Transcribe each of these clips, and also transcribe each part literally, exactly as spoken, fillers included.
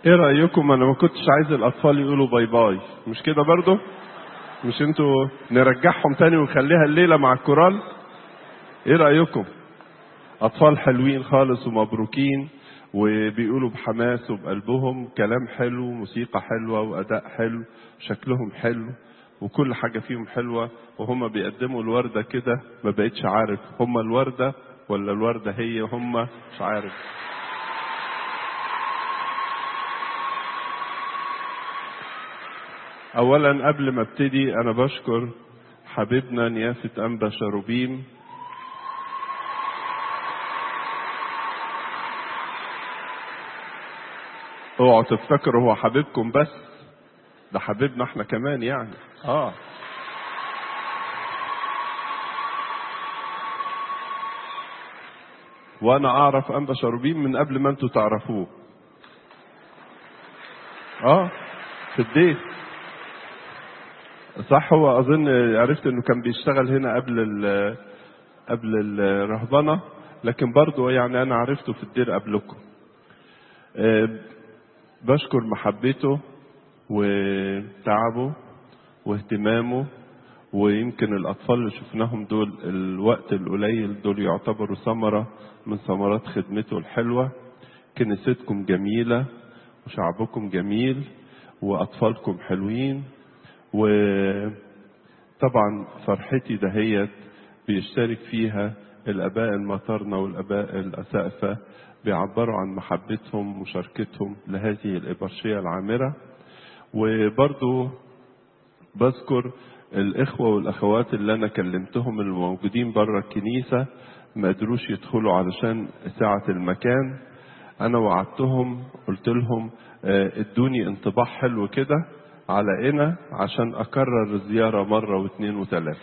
ايه رأيكم؟ انا ما كنتش عايز الاطفال يقولوا باي باي، مش كده برضو؟ مش انتوا نرجعهم تاني ونخليها الليلة مع الكورال؟ ايه رأيكم؟ اطفال حلوين خالص ومبروكين وبيقولوا بحماس وبقلبهم كلام حلو، موسيقى حلوة واداء حلو، شكلهم حلو وكل حاجة فيهم حلوة، وهم بيقدموا الوردة كده ما بقتش عارف هم الوردة ولا الوردة هي هم، مش عارف. اولا قبل ما ابتدي انا بشكر حبيبنا نيافة انبا شاروبيم. اوعوا تفتكروا هو حبيبكم بس، ده حبيبنا احنا كمان يعني. اه وانا اعرف انبا شاروبيم من قبل ما انتوا تعرفوه. اه في الديت صح. هو اظن عرفت انه كان بيشتغل هنا قبل ال قبل الرهبنه، لكن برضه يعني انا عرفته في الدير قبلكم. أه بشكر محبته وتعبه واهتمامه، ويمكن الاطفال اللي شفناهم دول الوقت القليل دول يعتبروا ثمره من ثمرات خدمته الحلوه. كنيستكم جميله وشعبكم جميل واطفالكم حلوين، وطبعا فرحتي دهيت بيشترك فيها الاباء المطرنة والاباء الاسقفة، بيعبروا عن محبتهم ومشاركتهم لهذه الابرشية العامرة. وبرضو بذكر الاخوة والاخوات اللي انا كلمتهم اللي موجودين بره الكنيسة ما قدروش يدخلوا علشان ساعة المكان. انا وعدتهم قلت لهم ادوني انطباع حلو كده على انا عشان اكرر الزيارة مرة واثنين وثلاثة.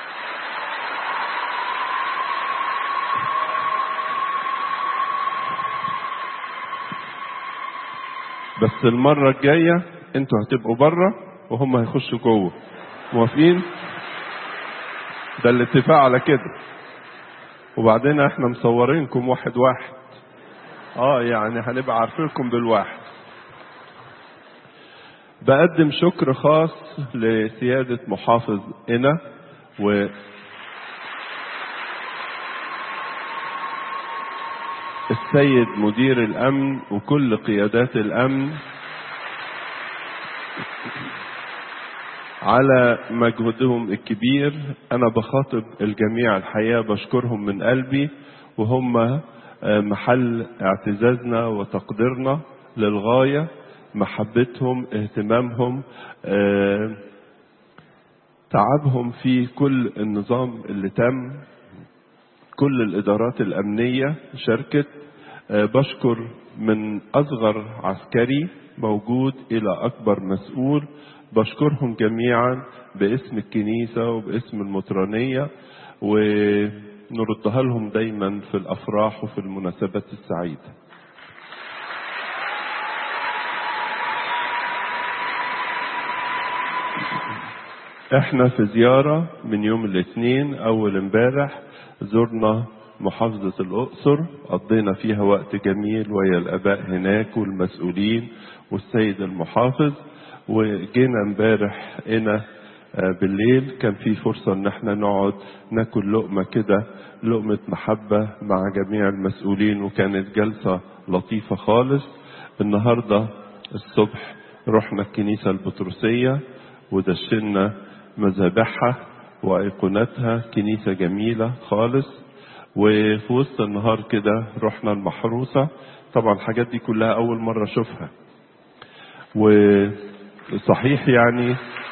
بس المرة الجاية انتوا هتبقوا بره وهم هيخشوا جوه، موافقين؟ ده الاتفاق على كده. وبعدين احنا مصورينكم واحد واحد، اه يعني هنبقى عارفينكم بالواحد. بقدم شكر خاص لسيادة محافظ قنا و السيد مدير الامن وكل قيادات الامن على مجهودهم الكبير. انا بخاطب الجميع الحقيقة بشكرهم من قلبي، وهم محل اعتزازنا وتقديرنا للغاية. محبتهم، اهتمامهم، تعبهم في كل النظام اللي تم، كل الادارات الامنية شاركت. بشكر من اصغر عسكري موجود الى اكبر مسؤول، بشكرهم جميعا باسم الكنيسة وباسم المطرانية، ونردها لهم دايما في الافراح وفي المناسبات السعيدة. احنا في زيارة من يوم الاثنين اول امبارح زرنا محافظة الاقصر، قضينا فيها وقت جميل ويا الاباء هناك والمسؤولين والسيد المحافظ. وجينا امبارح هنا بالليل كان في فرصة ان احنا نقعد ناكل لقمة كده، لقمة محبة مع جميع المسؤولين، وكانت جلسة لطيفة خالص. النهاردة الصبح رحنا الكنيسة البطرسية ودشنا مذابحها وايقوناتها، كنيسة جميلة خالص. وفي وسط النهار كده رحنا المحروسة، طبعا الحاجات دي كلها اول مرة اشوفها. وصحيح يعني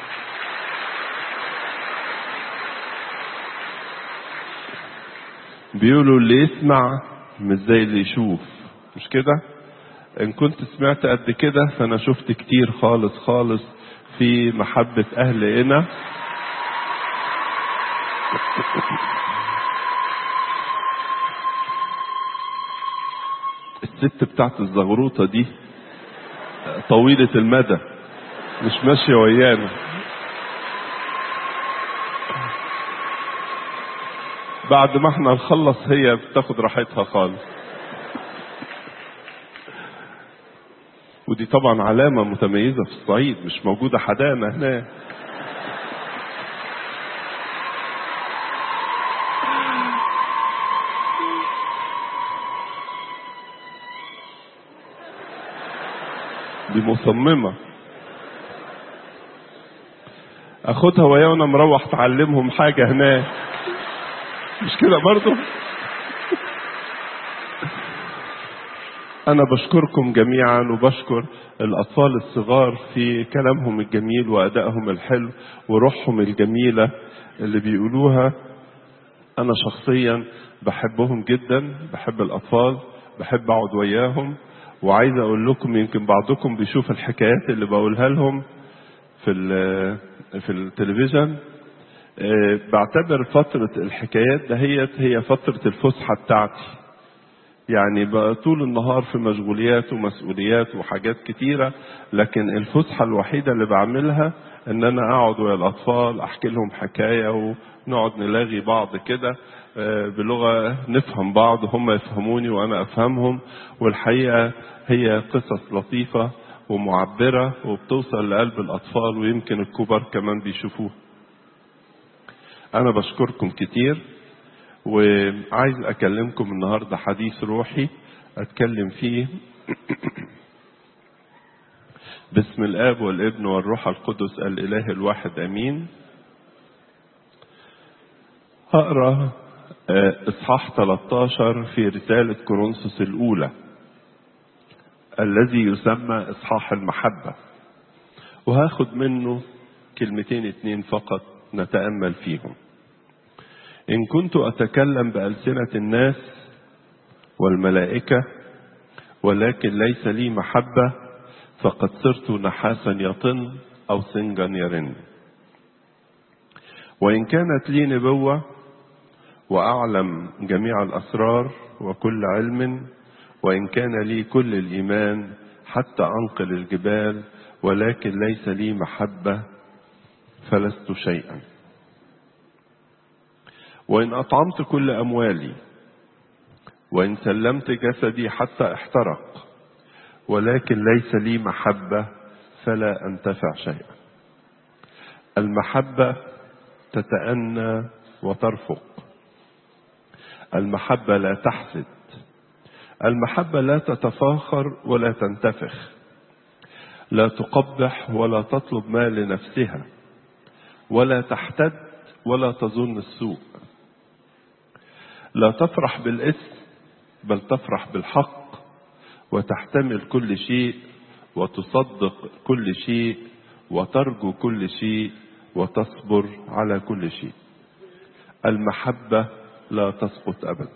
بيقولوا اللي يسمع مش زي اللي يشوف، مش كده؟ ان كنت سمعت قد كده فانا شفت كتير خالص خالص في محبة اهل قنا. الست بتاعت الزغروطة دي طويلة المدى مش ماشية ويانا. بعد ما احنا نخلص هي بتاخد راحتها خالص. ودي طبعا علامة متميزة في الصعيد، مش موجودة حدانا هناك. دي مصممة اخدها ويا وانا مروح تعلمهم حاجة هناك، مش كده برضو؟ انا بشكركم جميعا وبشكر الاطفال الصغار في كلامهم الجميل وادائهم الحلو وروحهم الجميلة اللي بيقولوها. انا شخصيا بحبهم جدا، بحب الاطفال، بحب اقعد وياهم. وعايز اقول لكم يمكن بعضكم بيشوف الحكايات اللي بقولها لهم في في التلفزيون. بعتبر فترة الحكايات دهيت هي فترة الفسحة بتاعتي. يعني بقى طول النهار في مشغوليات ومسؤوليات وحاجات كتيرة، لكن الفسحة الوحيدة اللي بعملها ان انا اقعد ويا الاطفال احكي لهم حكاية ونقعد نلاغي بعض كده بلغة نفهم بعض، هم يفهموني وانا افهمهم. والحقيقة هي قصص لطيفة ومعبرة وبتوصل لقلب الاطفال ويمكن الكبار كمان بيشوفوها. انا بشكركم كتير وعايز اكلمكم النهاردة حديث روحي اتكلم فيه باسم الاب والابن والروح القدس الاله الواحد امين. هقرا اصحاح ثلاثة عشر في رسالة كورنثوس الاولى الذي يسمى اصحاح المحبة، وهاخد منه كلمتين اتنين فقط نتأمل فيهم. إن كنت أتكلم بألسنة الناس والملائكة ولكن ليس لي محبة فقد صرت نحاسا يطن أو سنجا يرن. وإن كانت لي نبوة وأعلم جميع الأسرار وكل علم، وإن كان لي كل الإيمان حتى أنقل الجبال ولكن ليس لي محبة فلست شيئا. وإن أطعمت كل أموالي وإن سلمت جسدي حتى احترق ولكن ليس لي محبة فلا أنتفع شيئا. المحبة تتأنى وترفق، المحبة لا تحسد، المحبة لا تتفاخر ولا تنتفخ، لا تقبح ولا تطلب ما لنفسها، ولا تحتد ولا تظن السوء، لا تفرح بالإثم بل تفرح بالحق، وتحتمل كل شيء وتصدق كل شيء وترجو كل شيء وتصبر على كل شيء. المحبة لا تسقط أبدا.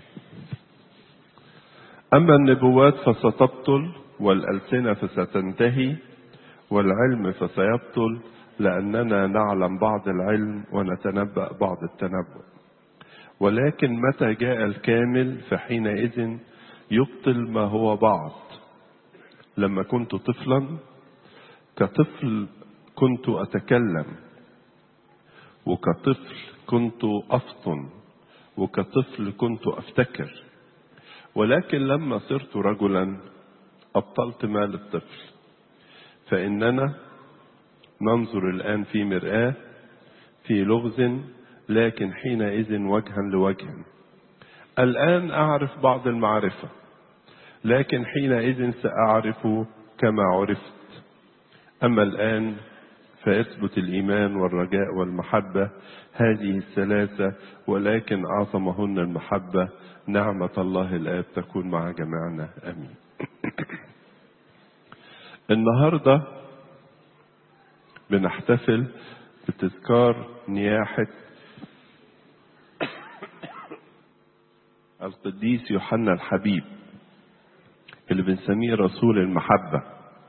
أما النبوات فستبطل والألسنة فستنتهي والعلم فسيبطل، لأننا نعلم بعض العلم ونتنبأ بعض التنبؤ. ولكن متى جاء الكامل فحينئذ يبطل ما هو بعض. لما كنت طفلا كطفل كنت أتكلم، وكطفل كنت أفطن، وكطفل كنت أفتكر. ولكن لما صرت رجلا أبطلت ما للطفل. فإننا ننظر الآن في مرآة في لغز، لكن حينئذ وجها لوجه. الآن أعرف بعض المعرفة، لكن حينئذ سأعرف كما عرفت. أما الآن فيثبت الإيمان والرجاء والمحبة، هذه الثلاثة، ولكن أعظمهن المحبة. نعمة الله الآب تكون مع جميعنا آمين. النهاردة بنحتفل بتذكار نياحة القديس يوحنا الحبيب اللي بنسميه رسول المحبة.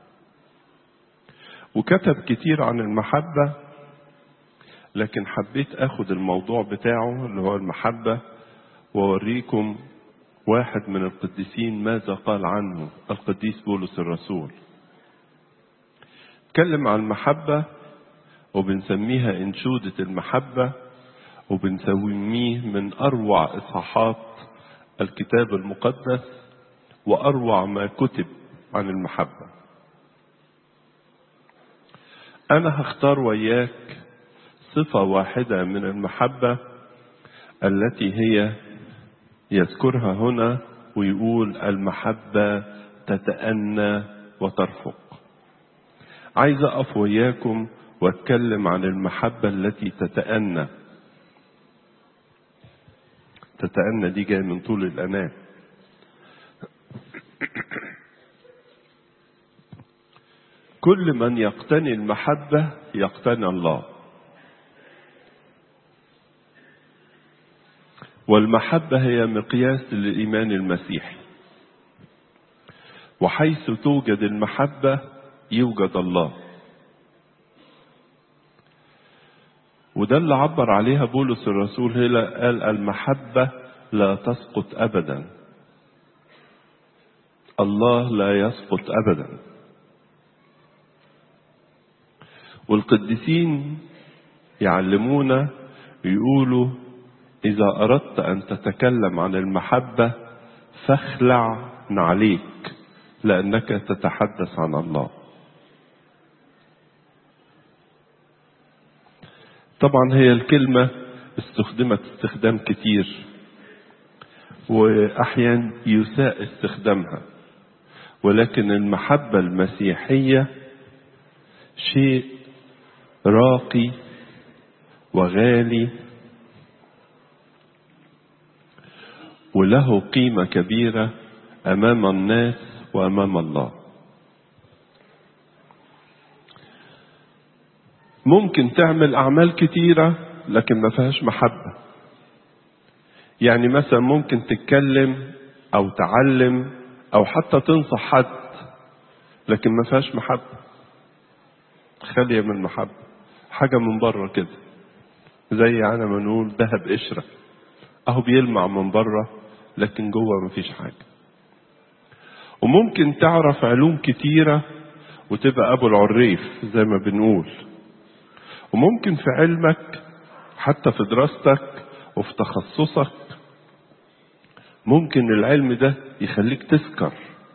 وكتب كتير عن المحبة، لكن حبيت اخد الموضوع بتاعه اللي هو المحبة ووريكم واحد من القديسين ماذا قال عنه القديس بولس الرسول. اتكلم عن المحبة وبنسميها انشودة المحبة، وبنسميه من اروع اصحاحات الكتاب المقدس واروع ما كتب عن المحبة. أنا هختار وياك صفة واحدة من المحبة التي هي يذكرها هنا ويقول المحبة تتأنى وترفق. عايز أقف وياكم واتكلم عن المحبة التي تتأنى. تتأنى دي جاية من طول الأناة. كل من يقتني المحبة يقتني الله، والمحبة هي مقياس للإيمان المسيحي، وحيث توجد المحبة يوجد الله. وده اللي عبر عليها بولس الرسول هنا، قال المحبة لا تسقط أبدا. الله لا يسقط أبدا. والقديسين يعلمونا يقولوا إذا أردت أن تتكلم عن المحبة فاخلع نعليك لأنك تتحدث عن الله. طبعا هي الكلمة استخدمت استخدام كتير، وأحيانا يساء استخدامها، ولكن المحبة المسيحية شيء راقي وغالي وله قيمة كبيرة أمام الناس وأمام الله. ممكن تعمل أعمال كتيرة لكن ما فيهاش محبة. يعني مثلا ممكن تتكلم أو تعلم أو حتى تنصح حد لكن ما فيهاش محبة، خالية من محبة، حاجة من بره كده، زي أنا ما نقول ذهب قشرة، أهو بيلمع من بره لكن جوه ما فيش حاجة. وممكن تعرف علوم كتيرة وتبقى أبو العريف زي ما بنقول، وممكن في علمك حتى في دراستك وفي تخصصك ممكن العلم ده يخليك تسكر.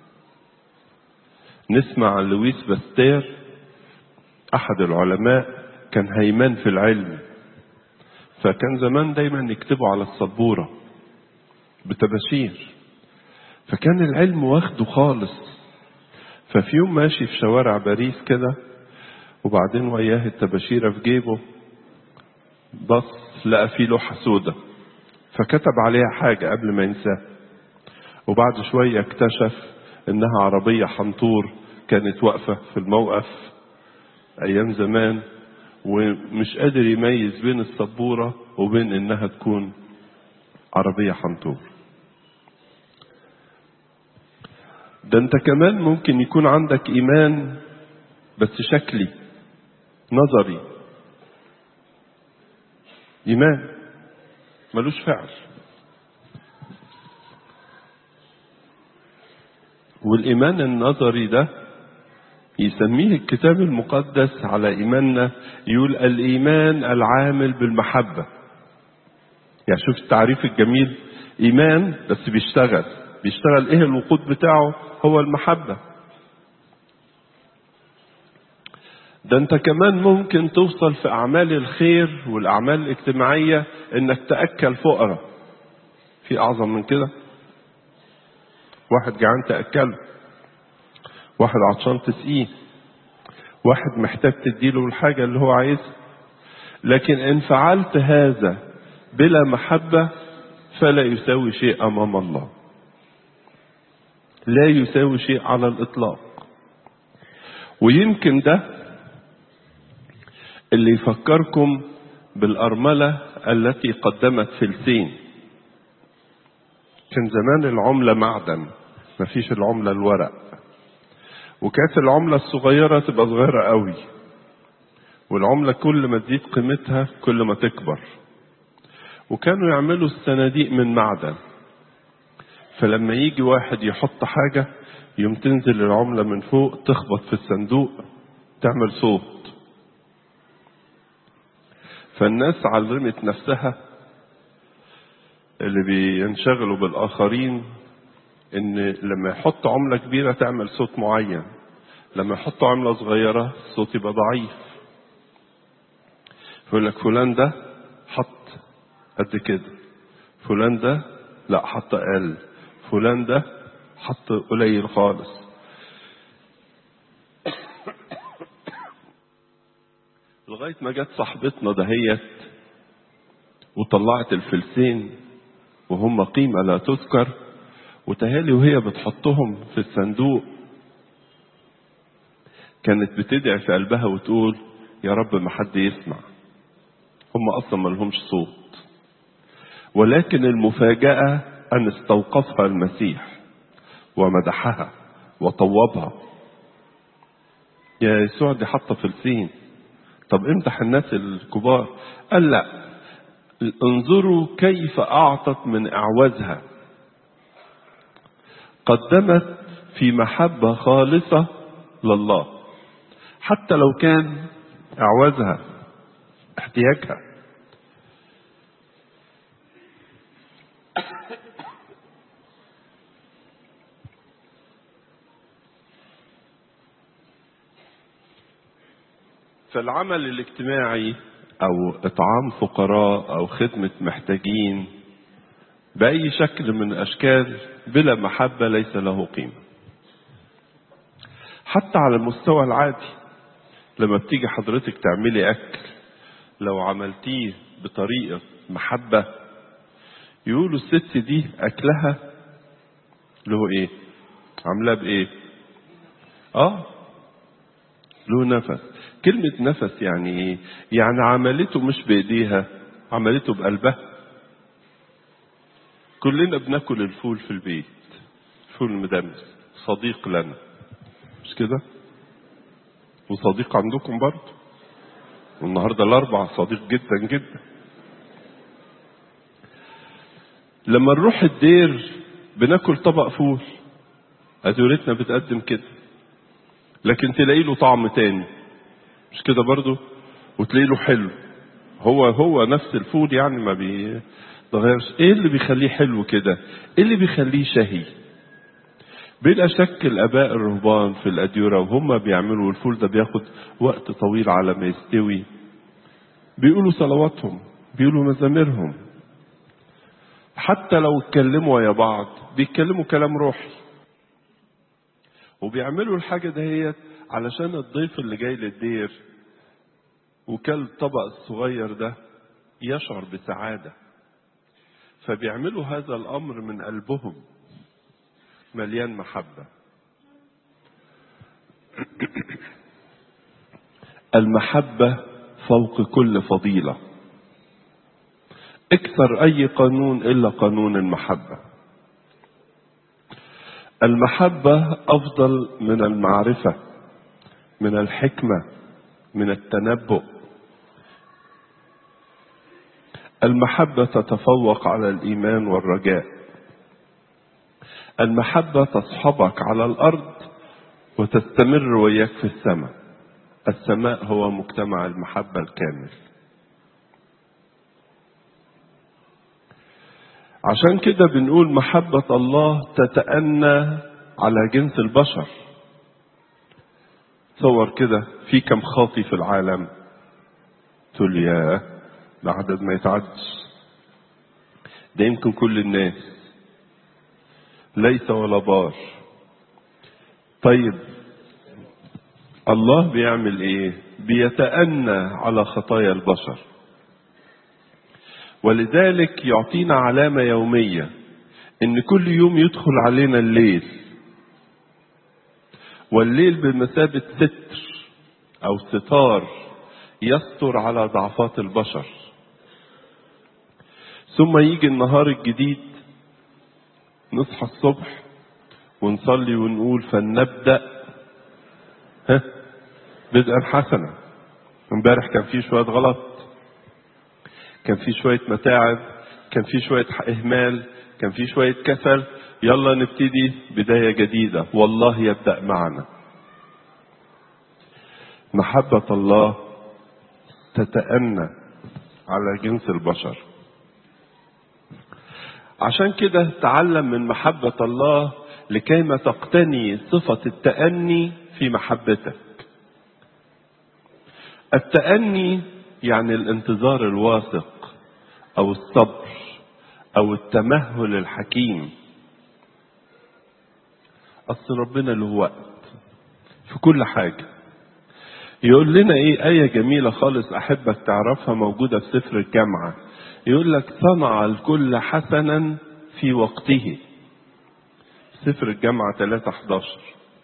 نسمع عن لويس باستير أحد العلماء كان هيمان في العلم، فكان زمان دايما يكتبوا على السبورة بتباشير، فكان العلم واخده خالص. ففي يوم ماشي في شوارع باريس كده وبعدين وياه التباشيرة في جيبه، بص لقى فيه لوحة سودة فكتب عليها حاجة قبل ما ينساها، وبعد شوية اكتشف انها عربية حنطور كانت واقفة في الموقف ايام زمان، ومش قادر يميز بين السبورة وبين انها تكون عربية حنطور. ده انت كمان ممكن يكون عندك ايمان بس شكلي نظري، ايمان ملوش فعل. والايمان النظري ده يسميه الكتاب المقدس على ايماننا، يقول الايمان العامل بالمحبة. يعني شوف التعريف الجميل، ايمان بس بيشتغل بيشتغل ايه الوقود بتاعه؟ هو المحبة. ده انت كمان ممكن توصل في اعمال الخير والاعمال الاجتماعية انك تأكل فقراء. في اعظم من كده؟ واحد جعان تأكله، واحد عطشان تسقيه، واحد محتاج تديله الحاجة اللي هو عايزها. لكن ان فعلت هذا بلا محبة فلا يساوي شيء امام الله، لا يساوي شيء على الاطلاق. ويمكن ده اللي يفكركم بالأرملة التي قدمت فلسين. كان زمان العملة معدن، مفيش العملة الورق، وكانت العملة الصغيرة تبقى صغيرة قوي، والعملة كل ما تزيد قيمتها كل ما تكبر. وكانوا يعملوا الصناديق من معدن، فلما يجي واحد يحط حاجة يوم تنزل العملة من فوق تخبط في الصندوق تعمل صوت. فالناس علمت نفسها اللي بينشغلوا بالآخرين ان لما يحط عملة كبيرة تعمل صوت معين، لما يحط عملة صغيرة الصوت يبقى ضعيف. يقول لك فلان ده حط قد كده، فلان ده لا حط اقل، فلان ده حط قليل خالص. لغاية ما جت صاحبتنا دهيت وطلعت الفلسين وهم قيمة لا تذكر، وتهالي وهي بتحطهم في الصندوق كانت بتدعي في قلبها وتقول يا رب ما حد يسمع، هم أصلا ما لهمش صوت. ولكن المفاجأة أن استوقفها المسيح ومدحها وطوبها. يا يسوع دي حاطة فلسين، طب امدح الناس الكبار. قال لا، انظروا كيف أعطت من أعوازها، قدمت في محبة خالصة لله حتى لو كان أعوازها احتياجها. فالعمل الاجتماعي أو إطعام فقراء أو خدمة محتاجين بأي شكل من الأشكال بلا محبة ليس له قيمة. حتى على المستوى العادي لما بتيجي حضرتك تعملي أكل، لو عملتيه بطريقة محبة يقولوا الست دي أكلها له إيه؟ عاملاه بإيه؟ آه له نفس. كلمة نفس يعني إيه؟ يعني عملته مش بإيديها، عملته بقلبها. كلنا بناكل الفول في البيت، فول مدمس، صديق لنا مش كده؟ وصديق عندكم برضه، والنهارده الأربع صديق جدا جدا. لما نروح الدير بناكل طبق فول، أدورتنا بتقدم كده، لكن تلاقي له طعم تاني مش كده برضه، وتلاقي له حلو، هو هو نفس الفول يعني ما بيتغيرش. ايه اللي بيخليه حلو كده؟ ايه اللي بيخليه شهي؟ بلا شك الاباء الرهبان في الاديره وهم بيعملوا الفول ده بياخد وقت طويل على ما يستوي، بيقولوا صلواتهم، بيقولوا مزاميرهم، حتى لو اتكلموا يا بعض بيتكلموا كلام روحي، وبيعملوا الحاجه دهيت علشان الضيف اللي جاي للدير وكل الطبق الصغير ده يشعر بسعاده، فبيعملوا هذا الامر من قلبهم مليان محبه. المحبه فوق كل فضيله، اكثر اي قانون الا قانون المحبه. المحبه افضل من المعرفه، من الحكمه، من التنبؤ. المحبه تتفوق على الايمان والرجاء. المحبه تصحبك على الارض وتستمر وياك في السماء. السماء هو مجتمع المحبه الكامل. عشان كده بنقول محبة الله تتأنى على جنس البشر. تصور كده في كم خاطي في العالم، تقول يا ده عدد ما يتعدش، ده يمكن كل الناس، ليس ولا بار. طيب الله بيعمل ايه؟ بيتأنى على خطايا البشر، ولذلك يعطينا علامة يومية ان كل يوم يدخل علينا الليل، والليل بمثابة ستر او ستار يستر على ضعفات البشر. ثم يجي النهار الجديد، نصحى الصبح ونصلي ونقول فلنبدأ ها بدءا حسنا. امبارح كان في شوية غلط، كان في شوية متاعب، كان في شوية إهمال، كان في شوية كسل، يلا نبتدي بداية جديدة والله يبدأ معنا. محبة الله تتأنى على جنس البشر. عشان كده تعلم من محبة الله لكيما تقتني صفة التأني في محبتك. التأني يعني الانتظار الواثق او الصبر او التمهل الحكيم. اصل ربنا له وقت في كل حاجة. يقول لنا ايه آية جميلة خالص احبك تعرفها، موجودة في سفر الجامعة. يقول لك صنع الكل حسنا في وقته. سفر الجامعة ثلاثة احداشر.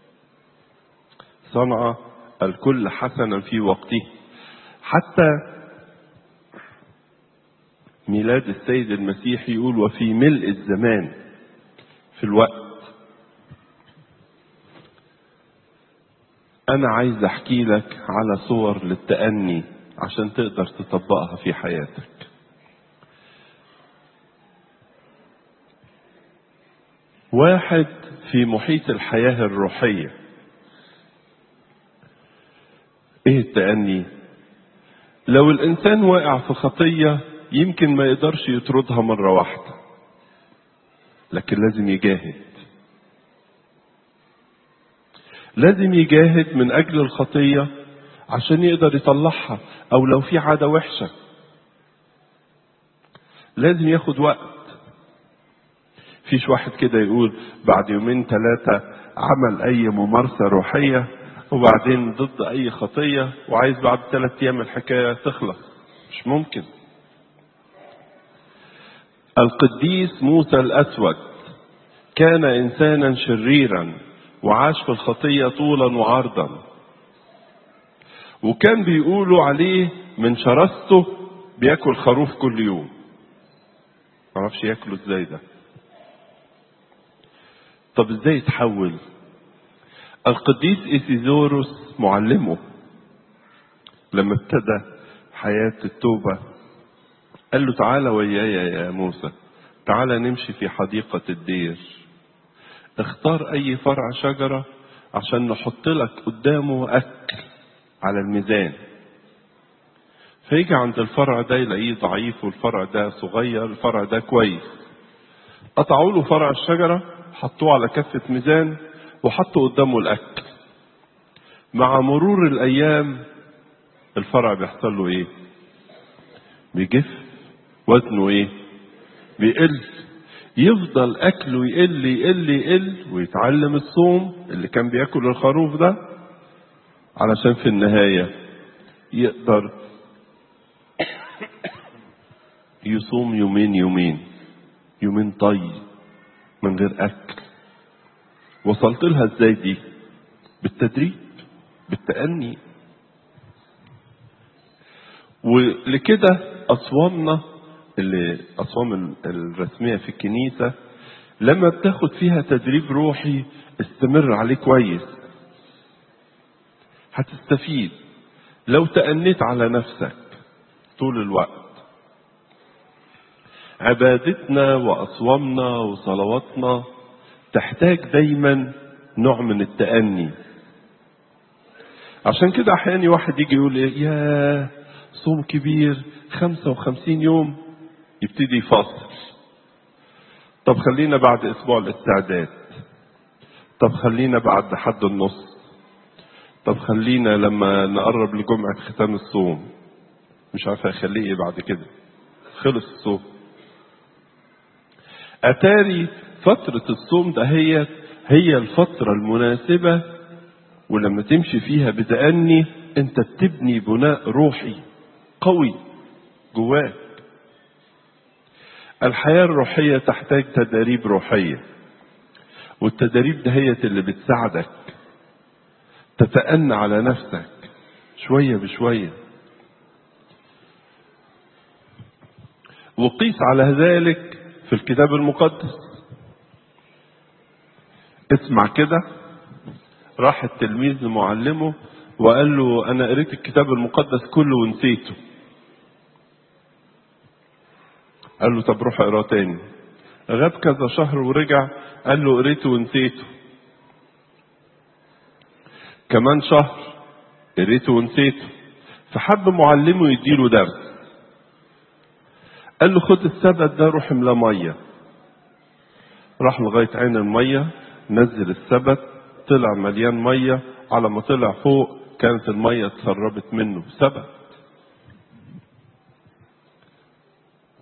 صنع الكل حسنا في وقته. حتى ميلاد السيد المسيح يقول وفي ملء الزمان، في الوقت. أنا عايز أحكي لك على صور للتأني عشان تقدر تطبقها في حياتك. واحد في محيط الحياة الروحية. إيه التأني؟ لو الإنسان واقع في خطية يمكن ما يقدرش يطردها مرة واحدة، لكن لازم يجاهد. لازم يجاهد من أجل الخطية عشان يقدر يطلعها. أو لو في عادة وحشة لازم ياخد وقت. فيش واحد كده يقول بعد يومين ثلاثة عمل أي ممارسة روحية وبعدين ضد أي خطية وعايز بعد ثلاثة أيام الحكاية تخلص. مش ممكن. القديس موسى الأسود كان إنسانا شريرا وعاش في الخطية طولا وعرضا، وكان بيقولوا عليه من شرسته بياكل خروف كل يوم. معرفش ياكله ازاي ده. طب ازاي يتحول؟ القديس إيسيزوروس معلمه لما ابتدى حياة التوبة قال له تعالى وياي يا موسى، تعالى نمشي في حديقة الدير، اختار اي فرع شجرة عشان نحط لك قدامه اكل على الميزان. فيجي عند الفرع ده يلاقيه ضعيف والفرع ده صغير، الفرع ده كويس. قطعوا له فرع الشجرة، حطوه على كفة ميزان وحطوا قدامه الاكل. مع مرور الايام الفرع بيحصل له ايه؟ بيجف، وزنه ايه؟ بيقل. يفضل اكله يقل يقل يقل ويتعلم الصوم اللي كان بياكل الخروف ده علشان في النهاية يقدر يصوم يومين يومين يومين طي من غير اكل. وصلت لها ازاي دي؟ بالتدريب، بالتأني. ولكده أصوامنا اللي أصوام الرسمية في الكنيسة لما بتاخد فيها تدريب روحي استمر عليه كويس هتستفيد. لو تأنيت على نفسك طول الوقت. عبادتنا وأصوامنا وصلواتنا تحتاج دايما نوع من التأني. عشان كده أحيانا واحد يجي يقول يا صوم كبير خمسة وخمسين يوم، يبتدي يفاصل. طب خلينا بعد اسبوع الاستعداد، طب خلينا بعد حد النص، طب خلينا لما نقرب لجمعة ختام الصوم. مش عارف اخليه ايه بعد كده، خلص الصوم. اتاري فترة الصوم ده هي هي الفترة المناسبة، ولما تمشي فيها بتأني انت بتبني بناء روحي قوي جواك. الحياة الروحية تحتاج تدريب روحية، والتدريب ده هي اللي بتساعدك تتأنى على نفسك شوية بشوية. وقيس على ذلك في الكتاب المقدس. اسمع كده، راح التلميذ لمعلمه وقال له أنا قريت الكتاب المقدس كله ونسيته. قال له طب روح اقراه تاني. غاب كذا شهر ورجع قال له قريته ونسيته. كمان شهر قريته ونسيته. فحب معلمه يديله درس. قال له خد السبت ده روح املاه ميه. راح لغايه عين الميه، نزل السبت، طلع مليان ميه. على ما طلع فوق كانت الميه اتسربت منه. سبت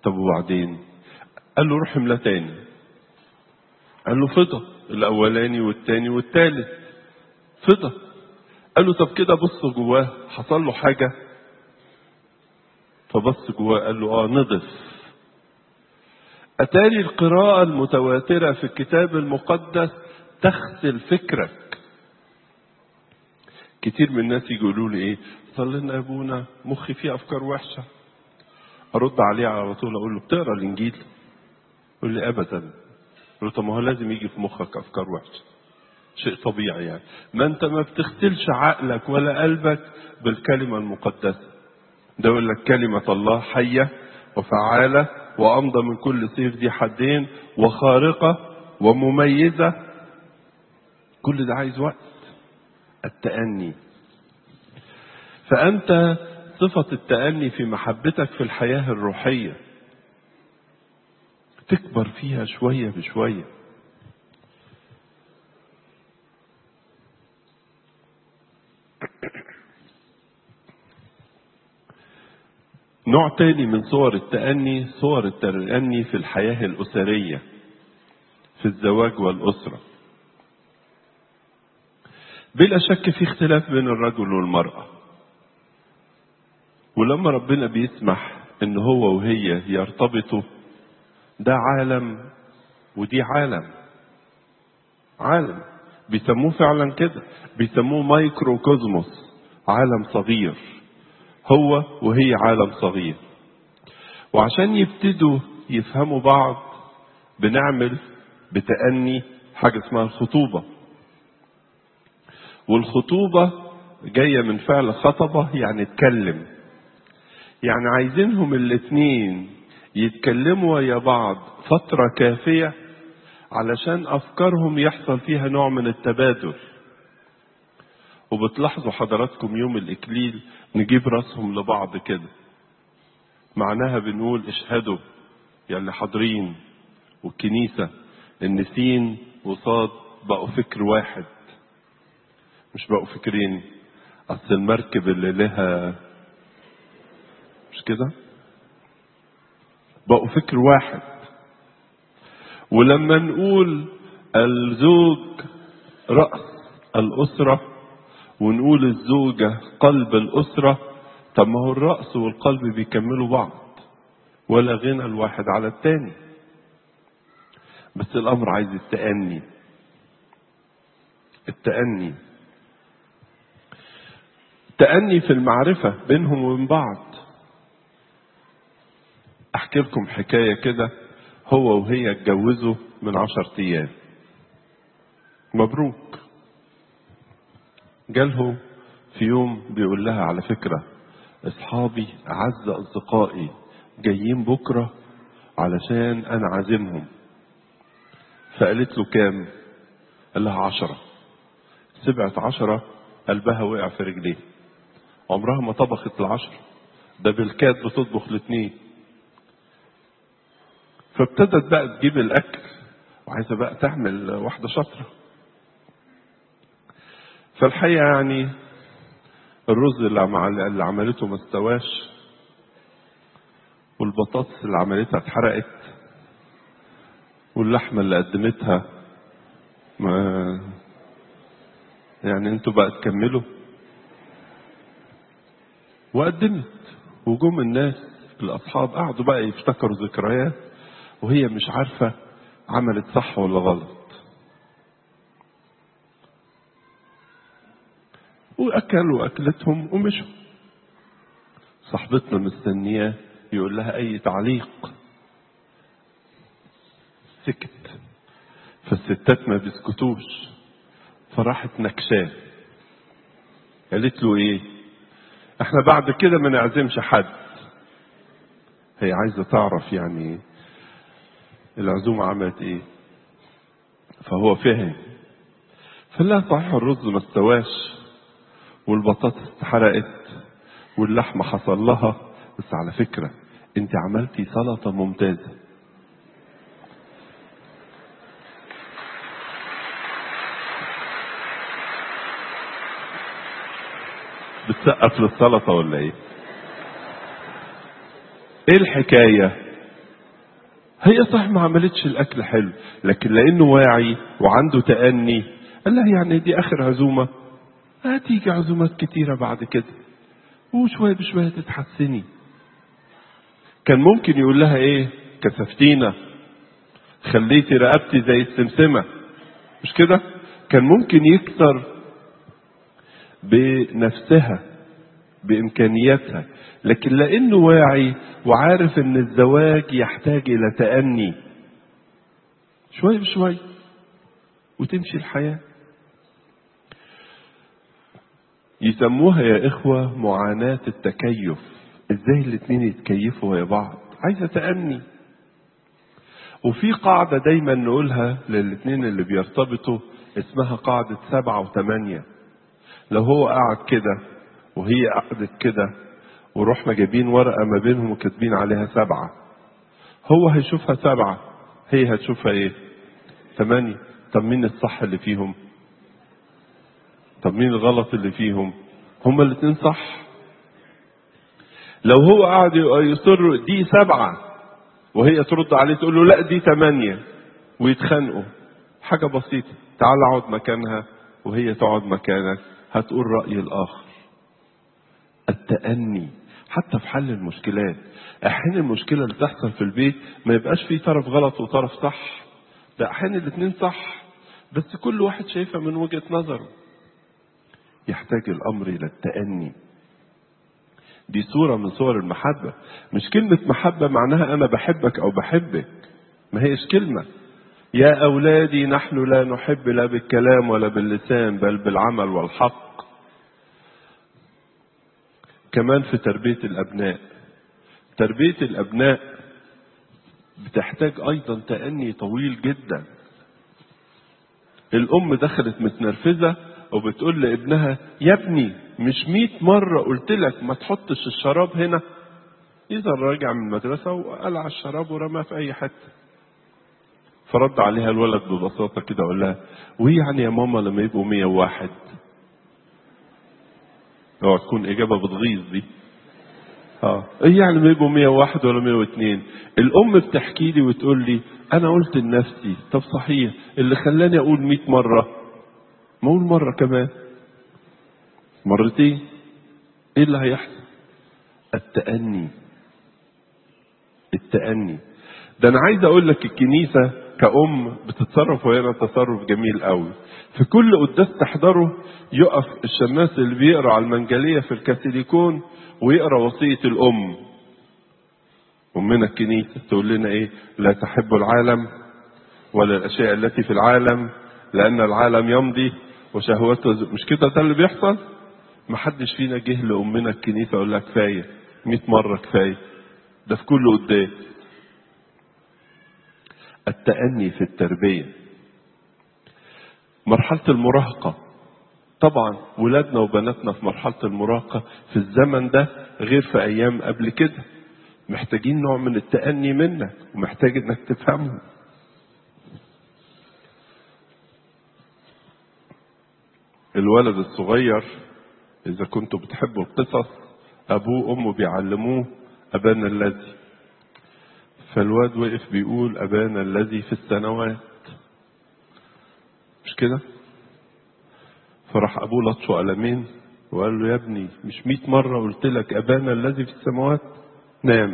طب وبعدين؟ قال له روح املا تاني. قال له فضى الاولاني والتاني والتالت فضى. قال له طب كده بص جواه حصل له حاجه؟ فبص جواه قال له اه نضف. اتاري القراءه المتواتره في الكتاب المقدس تغسل فكرك. كتير من الناس يقولوا لي ايه، صلي لنا يا ابونا مخي فيه افكار وحشه. ارد عليه على طول اقول له بتقرا الانجيل؟ يقول لي ابدا. اقول له طب ما هو لازم يجي في مخك افكار وحشه، شيء طبيعي يعني. ما انت ما بتغسلش عقلك ولا قلبك بالكلمه المقدسه. ده يقول لك كلمه الله حيه وفعاله وامضى من كل سيف ذي حدين وخارقه ومميزه. كل ده عايز وقت. التأني. فأنت صفة التأني في محبتك في الحياة الروحية تكبر فيها شوية بشوية. نوع تاني من صور التأني صور التأني في الحياة الأسرية، في الزواج والأسرة. بلا شك في اختلاف بين الرجل والمرأة، ولما ربنا بيسمح ان هو وهي يرتبطوا، ده عالم ودي عالم. عالم بيسموه فعلا كده، بيسموه مايكرو كوزموس، عالم صغير. هو وهي عالم صغير. وعشان يبتدوا يفهموا بعض بنعمل بتأني حاجة اسمها الخطوبة. والخطوبة جاية من فعل خطبة، يعني اتكلم. يعني عايزينهم الاتنين يتكلموا ويا بعض فترة كافية علشان أفكارهم يحصل فيها نوع من التبادل. وبتلاحظوا حضراتكم يوم الإكليل نجيب راسهم لبعض كده، معناها بنقول اشهدوا يا اللي حاضرين والكنيسة ان سين وصاد بقوا فكر واحد، مش بقوا فكرين. اصل المركب اللي لها مش كده، بقوا فكر واحد. ولما نقول الزوج رأس الأسرة ونقول الزوجة قلب الأسرة، طب ما هو الرأس والقلب بيكملوا بعض، ولا غنى الواحد على التاني. بس الأمر عايز التأني. التأني تأني في المعرفة بينهم وبين بعض. أحكي لكم حكاية كده. هو وهي اتجوزوا من عشر أيام، مبروك. جاله في يوم بيقول لها على فكرة أصحابي أعز أصدقائي جايين بكرة علشان أنا عازمهم. فقالت له كام؟ قال لها عشرة. سبعت عشرة، قلبها وقع في رجليه. عمرها ما طبخت العشرة، ده بالكاد بتطبخ الاثنين. فابتدت بقى تجيب الأكل وعايزة بقى تعمل واحدة شاطرة. فالحقيقة يعني الرز اللي اللي عملته ما استواش، والبطاطس اللي عملتها اتحرقت، واللحمة اللي قدمتها ما يعني انتوا بقى تكملوا. وقدمت وجم الناس الأصحاب قعدوا بقى يفتكروا ذكريات، وهي مش عارفة عملت صح ولا غلط. وأكلوا أكلتهم ومشوا. صاحبتنا مستنياه يقول لها أي تعليق، سكت. فالستات ما بيسكتوش، فراحت نكشاه. قالت له ايه؟ احنا بعد كده ما نعزمش حد. هي عايزة تعرف يعني العزومة عملت ايه. فهو فهم. فلا صحيح الرز ما استواش، والبطاطس اتحرقت، واللحمة حصل لها، بس على فكرة انت عملتي سلطة ممتازة. بتسقف للسلطة ولا ايه؟ ايه الحكاية؟ هي صح ما عملتش الأكل حلو، لكن لأنه واعي وعنده تأني قال لها يعني دي آخر عزومة، هتيجي عزومات كتيرة بعد كده وشوية بشوية تتحسني. كان ممكن يقول لها ايه، كسفتينا، خليتي رقبتي زي السمسمة، مش كده؟ كان ممكن يكسر بنفسها بإمكانياتها، لكن لأنه واعي وعارف ان الزواج يحتاج إلى تأني، شوية بشوية وتمشي الحياة. يسموها يا إخوة معاناة التكيف. ازاي الاتنين يتكيفوا يا بعض؟ عايزة تأني. وفي قاعدة دايما نقولها للاتنين اللي بيرتبطوا، اسمها قاعدة سبعة وثمانية. لو هو قاعد كده وهي قعدت كده ورحنا جايبين ورقة ما بينهم وكاتبين عليها سبعة، هو هيشوفها سبعة، هي هتشوفها ايه؟ ثمانية. طب مين الصح اللي فيهم؟ طب مين الغلط اللي فيهم؟ هما الاتنين صح. لو هو قاعد يصر دي سبعة وهي ترد عليه تقول له لا دي ثمانية ويتخانقوا، حاجة بسيطة، تعال اقعد مكانها وهي تقعد مكانك، هتقول رأي الآخر. التأني حتى في حل المشكلات. أحيانا المشكلة اللي تحصل في البيت ما يبقاش فيه طرف غلط وطرف صح، ده أحيانا الاثنين صح بس كل واحد شايفها من وجهة نظره. يحتاج الأمر إلى التأني. دي صورة من صور المحبة. مش كلمة محبة معناها أنا بحبك أو بحبك، ما هيش كلمة. يا أولادي نحن لا نحب لا بالكلام ولا باللسان بل بالعمل والحق. كمان في تربية الأبناء، تربية الأبناء بتحتاج أيضا تأني طويل جدا. الأم دخلت متنرفزة وبتقول لابنها يا ابني مش مئة مرة قلت لك ما تحطش الشراب هنا. إذا راجع من المدرسة وقلع الشراب ورماه في أي حتة. فرد عليها الولد ببساطة كده وقال لها وهي يعني يا ماما لما يبقوا مية وواحد؟ اوعى تكون إجابة بتغيظ دي. اه ايه يعني ما يبقوا مية وواحد ولا مية واثنين؟ الأم بتحكي لي وتقول لي أنا قلت لنفسي طب صحيح اللي خلاني أقول مئة مرة ما أقول مرة كمان، مرتين، إيه اللي هيحصل؟ التأني. التأني ده أنا عايز أقول لك الكنيسة كأم بتتصرف وهنا تصرف جميل قوي. في كل قداس تحضره يقف الشماس اللي بيقرأ على المنجلية في الكاثوليكون ويقرأ وصية الأم. أمنا الكنيسة تقول لنا إيه؟ لا تحب العالم ولا الأشياء التي في العالم لأن العالم يمضي وشهوته. مش كده ده اللي بيحصل؟ محدش فينا جه لأمنا الكنيسة يقول لها كفاية مئة مرة كفاية. ده في كل قداس. التأني في التربية. مرحلة المراهقة، طبعا ولادنا وبناتنا في مرحلة المراهقة في الزمن ده غير في أيام قبل كده. محتاجين نوع من التأني منك ومحتاج انك تفهمه. الولد الصغير إذا كنتوا بتحبوا القصص أبوه وأمه بيعلموه أبانا الذي، فالواد وقف بيقول أبانا الذي في السماوات، مش كده؟ فراح أبوه لطشه قلمين وقال له يا ابني مش مئة مرة قلت لك أبانا الذي في السماوات؟ نام.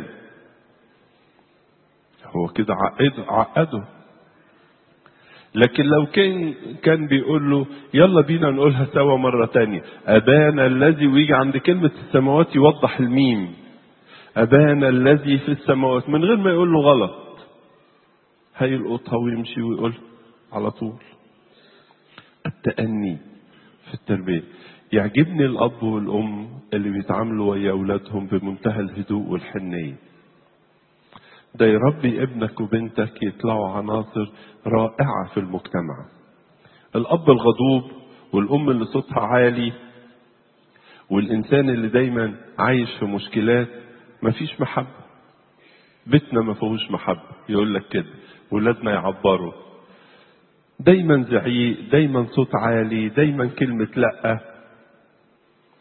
هو كده عقده عقده. لكن لو كان كان بيقول له يلا بينا نقولها سوا مرة تانية أبانا الذي، ويجي عند كلمة السماوات يوضح الميم أبانا الذي في السماوات من غير ما يقول له غلط، هيلقطها ويمشي ويقول على طول. التأني في التربية. يعجبني الأب والأم اللي بيتعاملوا ويا أولادهم بمنتهى الهدوء والحنية. ده يربي ابنك وبنتك يطلعوا عناصر رائعة في المجتمع. الأب الغضوب والأم اللي صوتها عالي والإنسان اللي دايما عايش في مشكلات مفيش محبة. بيتنا ما فيهوش محبة، يقول لك كده. ولادنا يعبروا دايما زعيق، دايما صوت عالي، دايما كلمة لأ.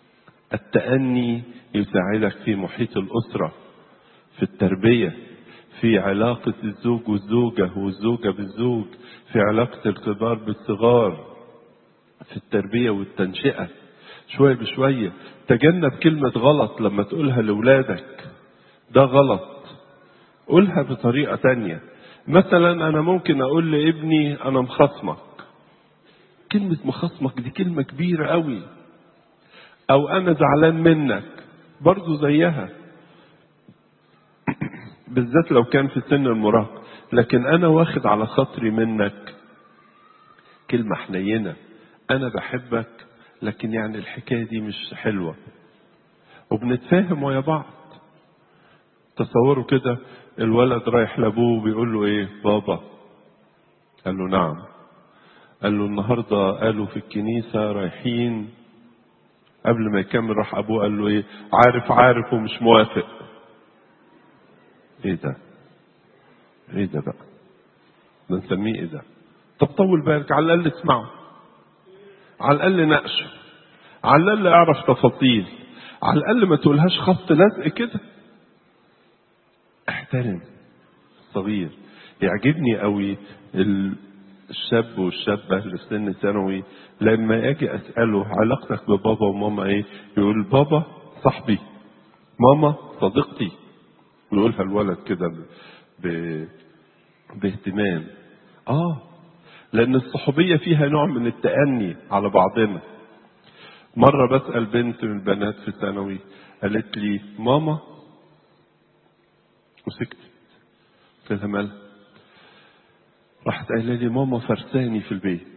التأني يساعدك في محيط الأسرة، في التربية، في علاقة الزوج والزوجة والزوجة بالزوج، في علاقة الكبار بالصغار، في التربية والتنشئة. شوية بشوية تجنب كلمة غلط لما تقولها لأولادك، ده غلط، قولها بطريقة تانية. مثلا أنا ممكن أقول لابني أنا مخصمك، كلمة مخصمك دي كلمة كبيرة قوي. أو أنا زعلان منك، برضو زيها، بالذات لو كان في سن المراهقة. لكن أنا واخد على خاطري منك، كلمة حنينة، أنا بحبك لكن يعني الحكاية دي مش حلوة، وبنتفاهم ويا بعض. تصوروا كده الولد رايح لأبوه بيقول له إيه؟ بابا. قال له نعم. قال له النهاردة قالوا في الكنيسة رايحين. قبل ما يكمل راح أبوه قال له إيه؟ عارف عارف ومش موافق. إيه ده؟ إيه ده بقى؟ ده نسميه إيه ده؟ طب طول بالك، على الأقل اسمعه، على الأقل ناقشه، على الأقل أعرف تفاصيل، على الأقل ما تقولهاش خط لزق كده. احترم الصغير. يعجبني قوي الشاب والشابة اللي في سن ثانوي لما اجي اساله علاقتك ببابا وماما ايه، يقول بابا صاحبي، ماما صديقتي. يقولها الولد كده ب... باهتمام. اه لان الصحوبيه فيها نوع من التأني على بعضنا. مره بسال بنت من البنات في ثانوي قالت لي ماما، وسكتت. قلت لها مالها؟ راحت قايله لي ماما فرساني في البيت.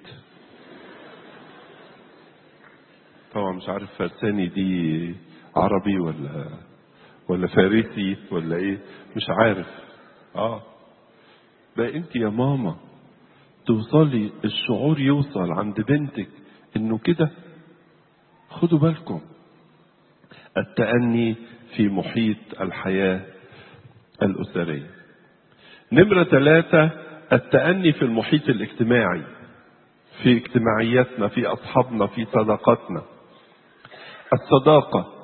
طبعا مش عارف فرساني دي عربي ولا ولا فارسي ولا ايه، مش عارف. اه بقى انت يا ماما توصلي الشعور يوصل عند بنتك انه كده؟ خدوا بالكم. التأني في محيط الحياة الأسرية. نمرة ثلاثة، التأني في المحيط الاجتماعي، في اجتماعياتنا، في أصحابنا، في صداقاتنا. الصداقة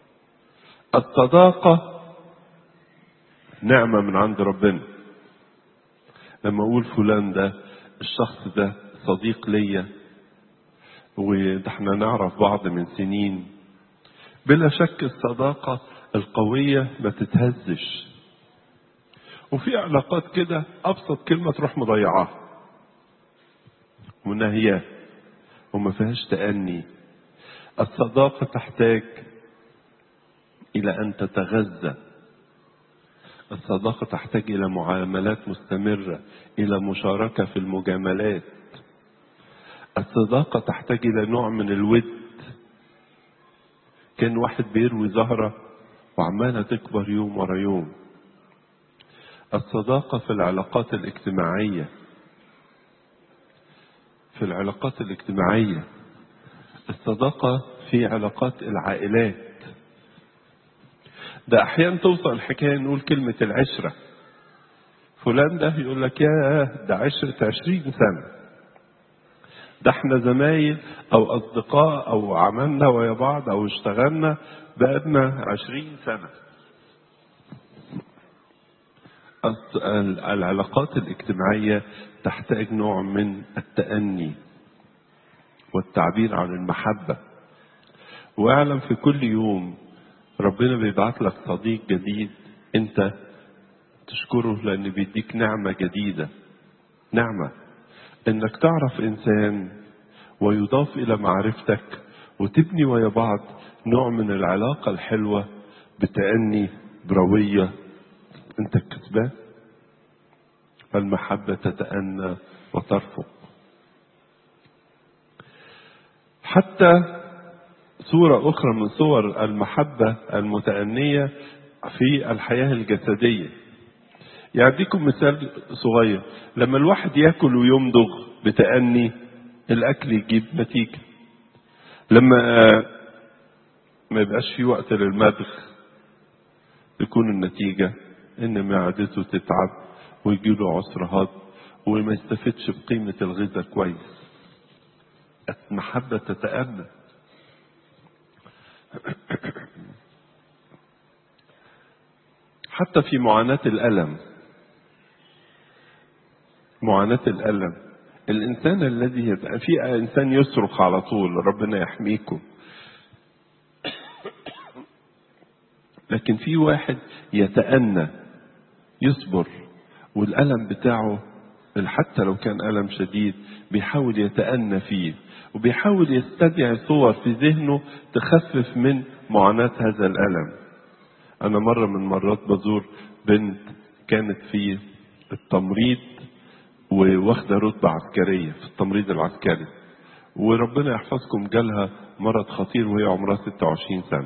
الصداقة نعمة من عند ربنا. لما أقول فلان ده الشخص ده صديق ليا وده احنا نعرف بعض من سنين، بلا شك الصداقة القوية ما تتهزش. وفي علاقات كده أبسط كلمة تروح مضيعاها مناهيات وما فيهاش تأني. الصداقة تحتاج إلى أن تتغذى. الصداقة تحتاج إلى معاملات مستمرة، إلى مشاركة في المجاملات. الصداقة تحتاج إلى نوع من الود. كان واحد بيروي زهرة وعمالة تكبر يوم ورا يوم. الصداقة في العلاقات الاجتماعية، في العلاقات الاجتماعية. الصداقة في علاقات العائلات. ده أحيانا توصل الحكاية نقول كلمة العشرة. فلان ده يقول لك يا ده عشرة عشرين سنة، ده احنا زمايل أو أصدقاء أو عملنا ويا بعض أو اشتغلنا بقالنا عشرين سنة. العلاقات الاجتماعية تحتاج نوع من التأني والتعبير عن المحبة. واعلم في كل يوم ربنا بيبعت لك صديق جديد انت تشكره لان بيديك نعمة جديدة. نعمة انك تعرف انسان ويضاف الى معرفتك وتبني ويا بعض نوع من العلاقة الحلوة بتأني بروية. انت الكسبان. المحبة تتأنى وترفق. حتى صورة أخرى من صور المحبة المتأنية في الحياة الجسدية. يعطيكم مثال صغير. لما الواحد يأكل ويمضغ بتأني الأكل يجيب نتيجة. لما ما يبقاش في وقت للمضغ تكون النتيجة إن معدته تتعب ويجيله عسر هضم وما يستفدش بقيمة الغذاء كويس. المحبة تتأنى. حتى في معاناة الألم معاناة الألم. الإنسان الذي يبقى في إنسان يصرخ على طول ربنا يحميكم، لكن في واحد يتأنى يصبر، والألم بتاعه حتى لو كان ألم شديد بيحاول يتأنى فيه، وبيحاول يستدعي صور في ذهنه تخفف من معاناة هذا الألم. أنا مرة من مرات بزور بنت كانت في التمريض وواخدة رتبة عسكرية في التمريض العسكري، وربنا يحفظكم جالها مرض خطير وهي عمرها ستة وعشرين سنة.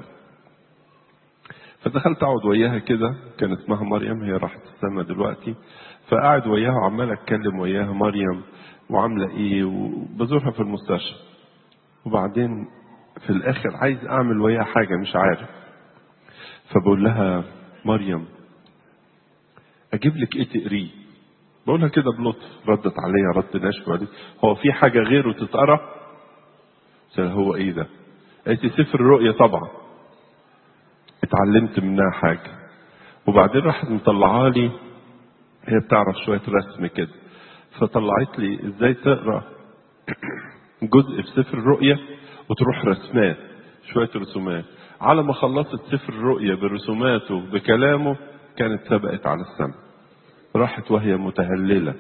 فدخلت اقعد وياها كده، كان اسمها مريم، هي راحت السما دلوقتي. فقعد وياها وعمال اتكلم وياها مريم وعامله ايه، وبزورها في المستشفى. وبعدين في الاخر عايز اعمل وياها حاجه مش عارف، فبقول لها مريم اجيب لك ايه تقريه؟ بقولها كده بلطف، ردت عليا رد ناشف وقالت هو في حاجه غيره تتقرا؟ قلت لها هو ايه ده؟ قالت لي سفر الرؤيا طبعا، اتعلمت منها حاجه. وبعدين راحت مطلعها لي، هي بتعرف شويه رسم كده، فطلعت لي ازاي تقرا جزء في سفر الرؤيا وتروح رسمات شويه رسومات. على ما خلصت سفر الرؤيا برسوماته بكلامه كانت سبقت على السماء، راحت وهي متهلله.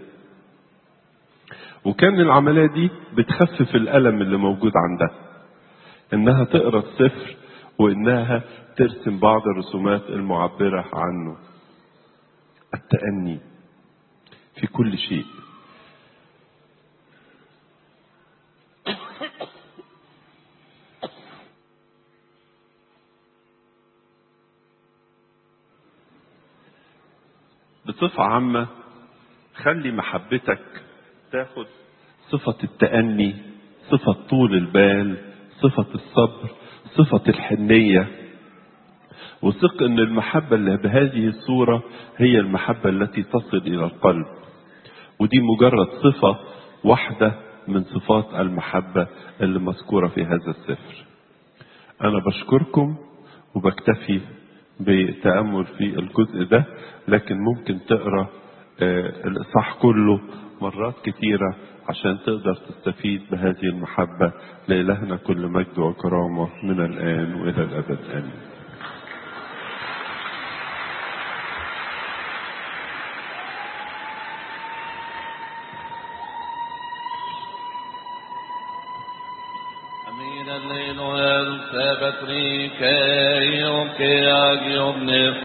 وكان العمليه دي بتخفف الالم اللي موجود عندها، انها تقرا السفر وانها ترسم بعض الرسومات المعبره عنه. التأني في كل شيء. بصفة عامة خلي محبتك تاخد صفة التأني، صفة طول البال، صفة الصبر، صفة الحنية، وثق ان المحبة اللي بهذه الصورة هي المحبة التي تصل الى القلب، ودي مجرد صفة واحدة من صفات المحبة اللي مذكورة في هذا السفر. انا بشكركم وبكتفي بتأمل في الجزء ده، لكن ممكن تقرأ الإصحاح كله مرات كتيرة عشان تقدر تستفيد بهذه المحبة. لإلهنا كل مجد وكرامة من الآن وإلى الأبد آمين. Amen.